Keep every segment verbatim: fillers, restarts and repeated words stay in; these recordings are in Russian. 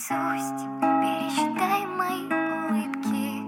наизусть пересчитай мои улыбки.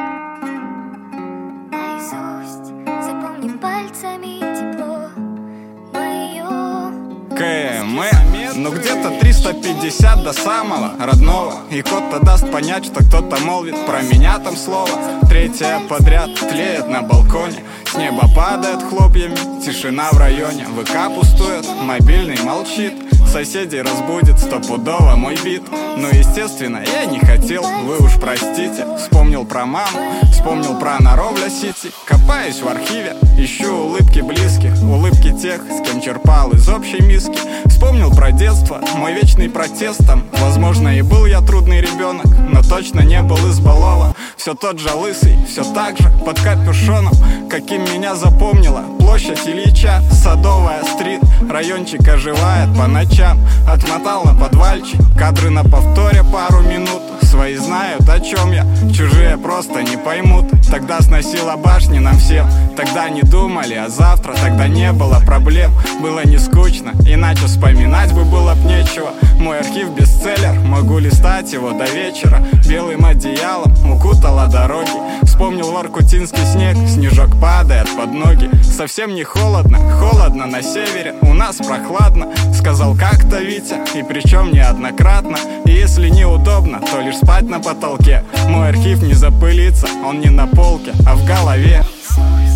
Наизусть запомни пальцами тепло мое. КМ, ну где-то триста пятьдесят до самого родного. И код-то даст понять, что кто-то молвит про меня там слово. Третья подряд тлеет на балконе. С неба падает хлопьями, тишина в районе. ВК пустует, мобильный молчит. Соседей разбудит стопудово мой бит. Ну естественно, я не хотел, вы уж простите. Вспомнил про маму, вспомнил про Наровля Сити. Копаюсь в архиве, ищу улыбки близких. Улыбки тех, с кем черпал из общей миски. Вспомнил про детство, мой вечный протест там. Возможно, и был я трудный ребенок, но точно не был избалован. Все тот же лысый, все так же, под капюшоном. Каким меня запомнила площадь Ильича. Садовая стрит, райончик оживает по ночам. Отмотал на подвальчик, кадры на повторе пару минут. Свои знают, о чем я, чужие просто не поймут. Тогда сносила башни нам всем, тогда не думали о завтра. Тогда не было проблем, было не скучно, иначе вспоминать бы было б нечего. Мой архив бестселлер, могу листать его до вечера. Белым одеялом укутала дороги. Вспомнил воркутинский снег, снежок падает под ноги. Совсем не холодно, холодно на севере, у нас прохладно. Сказал как-то Витя, и причем неоднократно. И если неудобно, то лишь спать на потолке. Мой архив не запылится, он не на полке, а в голове.